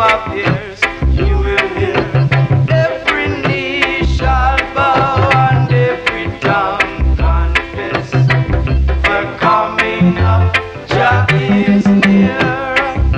appears, you will hear every knee shall bow and every tongue confess. The coming of Jah is near.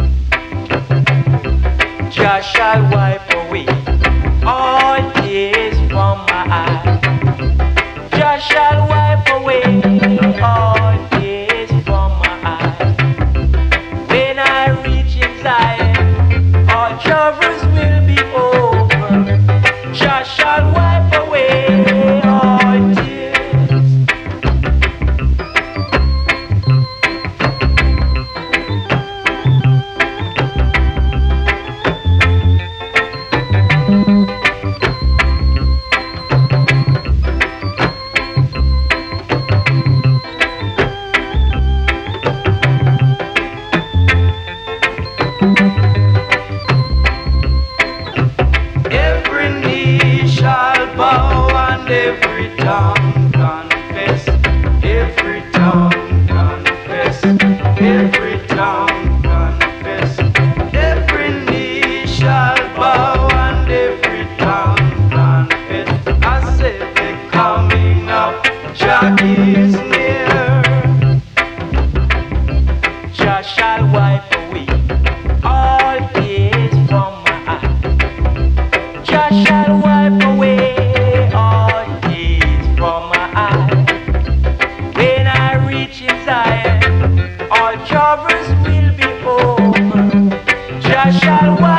Jah shall wipe away all tears from my eyes. Jah shall wipe away all tears from my eyes. When I reach in Zion, all troubles will be over. Jah shall wipe away all tears. Every knee shall bow and every tongue confess. Every tongue confess. Every tongue confess. Every knee shall bow and every tongue confess. I said the coming of Jah is near. Jah shall wipe away all tears from my eyes. Jah shall wipe away all tears from my eyes. When I reach in Zion, all troubles will be over. Jah shall wipe